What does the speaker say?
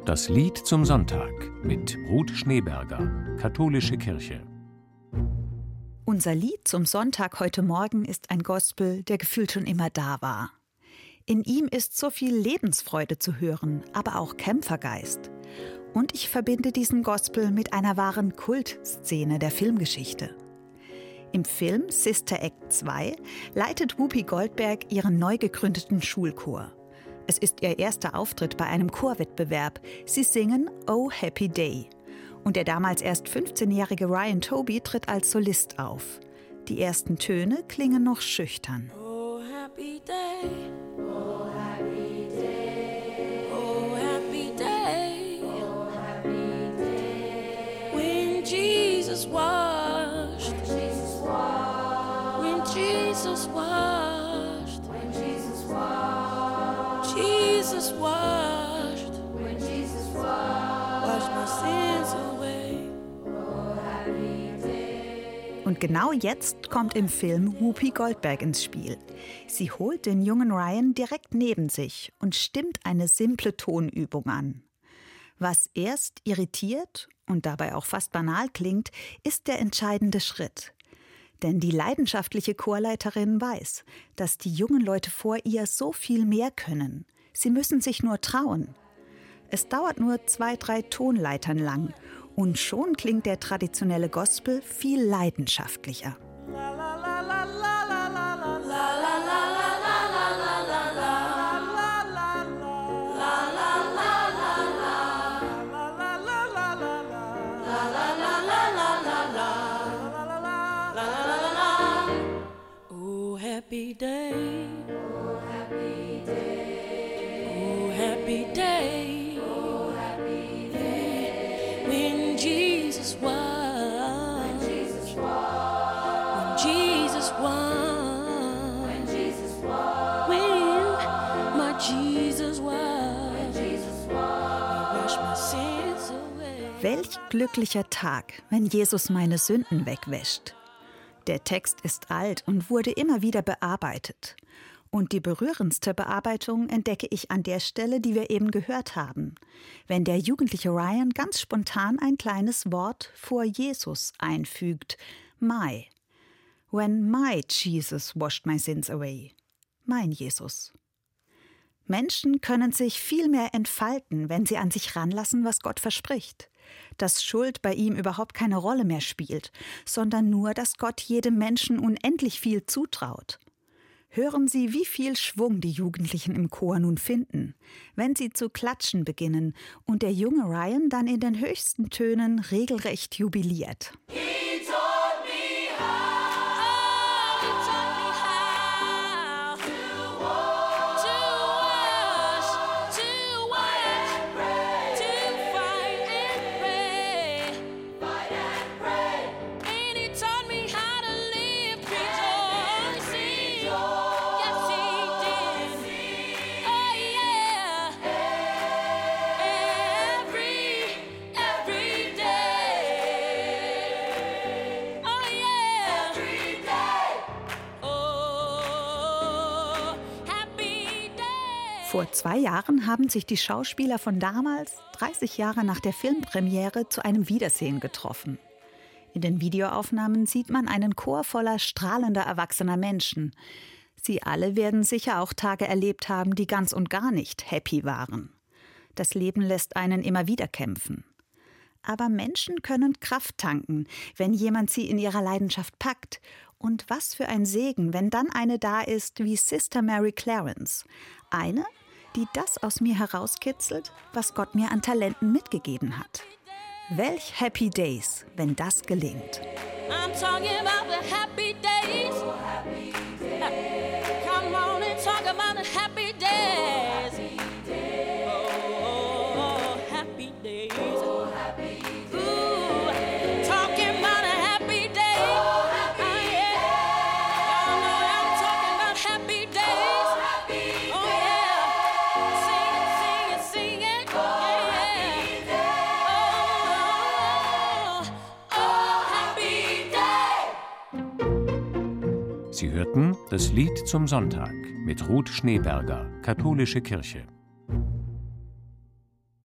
Das Lied zum Sonntag mit Ruth Schneeberger, Katholische Kirche. Unser Lied zum Sonntag heute Morgen ist ein Gospel, der gefühlt schon immer da war. In ihm ist so viel Lebensfreude zu hören, aber auch Kämpfergeist. Und ich verbinde diesen Gospel mit einer wahren Kultszene der Filmgeschichte. Im Film Sister Act 2 leitet Whoopi Goldberg ihren neu gegründeten Schulchor. Es ist ihr erster Auftritt bei einem Chorwettbewerb. Sie singen Oh Happy Day. Und der damals erst 15-jährige Ryan Toby tritt als Solist auf. Die ersten Töne klingen noch schüchtern. Oh happy day, oh happy day, oh happy day, oh happy day. When Jesus washed, when Jesus washed, when Jesus washed, when Jesus washed, Jesus washed, when Jesus washed my sins away. Oh happy day. Und genau jetzt kommt im Film Whoopi Goldberg ins Spiel. Sie holt den jungen Ryan direkt neben sich und stimmt eine simple Tonübung an. Was erst irritiert und dabei auch fast banal klingt, ist der entscheidende Schritt. Denn die leidenschaftliche Chorleiterin weiß, dass die jungen Leute vor ihr so viel mehr können. Sie müssen sich nur trauen. Es dauert nur 2-3 Tonleitern lang und schon klingt der traditionelle Gospel viel leidenschaftlicher. Oh happy day, oh happy day, oh happy day, oh happy day. When Jesus won, when Jesus won, when Jesus won, when Jesus won, when my Jesus won, when Jesus won, he washed my sins away. Welch glücklicher Tag, wenn Jesus meine Sünden wegwäscht. Der Text ist alt und wurde immer wieder bearbeitet. Und die berührendste Bearbeitung entdecke ich an der Stelle, die wir eben gehört haben, wenn der jugendliche Ryan ganz spontan ein kleines Wort vor Jesus einfügt, my. When my Jesus washed my sins away. Mein Jesus. Menschen können sich viel mehr entfalten, wenn sie an sich ranlassen, was Gott verspricht. Dass Schuld bei ihm überhaupt keine Rolle mehr spielt, sondern nur, dass Gott jedem Menschen unendlich viel zutraut. Hören Sie, wie viel Schwung die Jugendlichen im Chor nun finden, wenn sie zu klatschen beginnen und der junge Ryan dann in den höchsten Tönen regelrecht jubiliert. He taught me how, he taught me how to wash, to fight and pray, and he taught me how to live rejoicing. Yes, he did. Oh yeah, every day. Oh yeah, every day. Oh, happy day. Vor 2 Jahren haben sich die Schauspieler von damals, 30 Jahre nach der Filmpremiere, zu einem Wiedersehen getroffen. In den Videoaufnahmen sieht man einen Chor voller strahlender erwachsener Menschen. Sie alle werden sicher auch Tage erlebt haben, die ganz und gar nicht happy waren. Das Leben lässt einen immer wieder kämpfen. Aber Menschen können Kraft tanken, wenn jemand sie in ihrer Leidenschaft packt. Und was für ein Segen, wenn dann eine da ist wie Sister Mary Clarence. Eine, die das aus mir herauskitzelt, was Gott mir an Talenten mitgegeben hat. Welch Happy Days, wenn das gelingt. I'm talking about the happy days. Oh, happy days. Come on and talk about the happy days. Oh, happy days. Oh, happy days. Ooh, talking about a happy day. Oh, happy yeah. Y'all know I'm talking about happy days. Oh, happy oh, yeah. Sing it, sing it, sing it. Oh, yeah. Happy day. Sie hörten das Lied zum Sonntag mit Ruth Schneeberger, Katholische Kirche.